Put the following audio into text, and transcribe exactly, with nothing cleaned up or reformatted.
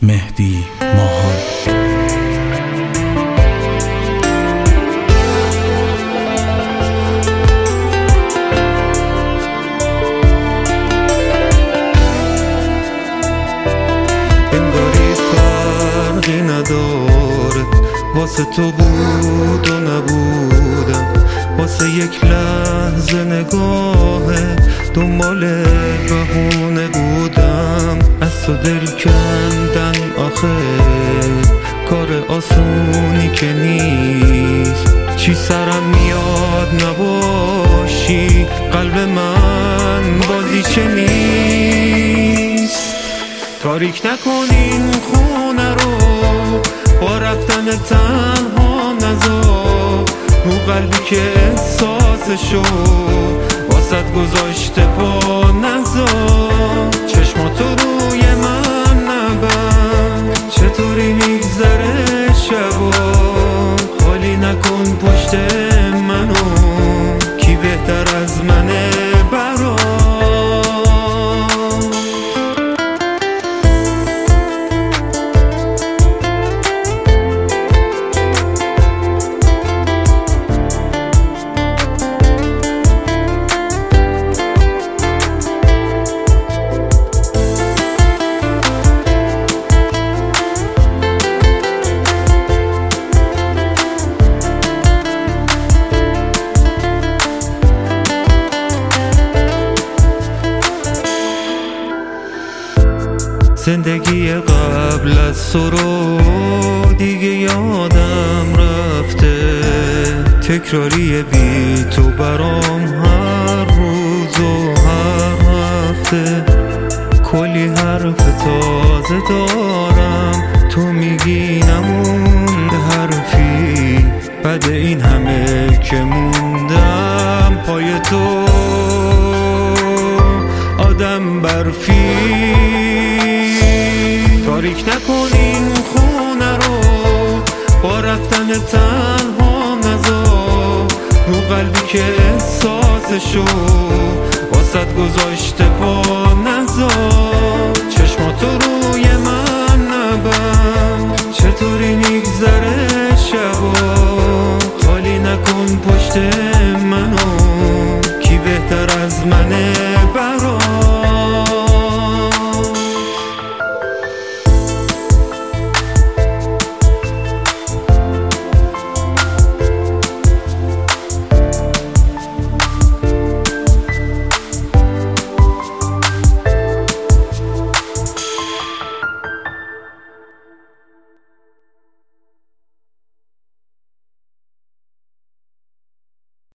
مهدی ماهان. انگاری فرقی نداره، واسه تو بود و نبودم، واسه یک لحظه نگاهه دنبال بهونه بودم. از تو دل کندن آخه کار آسونی که نیست، چی سرم میاد نباشی، قلب من بازی چه نیست. تاریک نکن این خونه رو، با رفتن تنها نذار، رو قلبی که احساسشو واسط گذاشته پا نذار. چشماتو روی من نبند، چطوری میگذره شبا، خالی نکن پشت منو، کی بهتر از منه برا. زندگی قبل از تو رو دیگه یادم رفته، تکراری بی تو برام هر روز و هر هفته. کلی حرف تازه دارم، تو میگی نمونده حرفی، بعد این همه که موندم پای تو آدم برفی. تاریک نکن این خونه رو، با رفتن تنها نذار، رو قلبی که احساسشو واسط گذاشته پا نذار.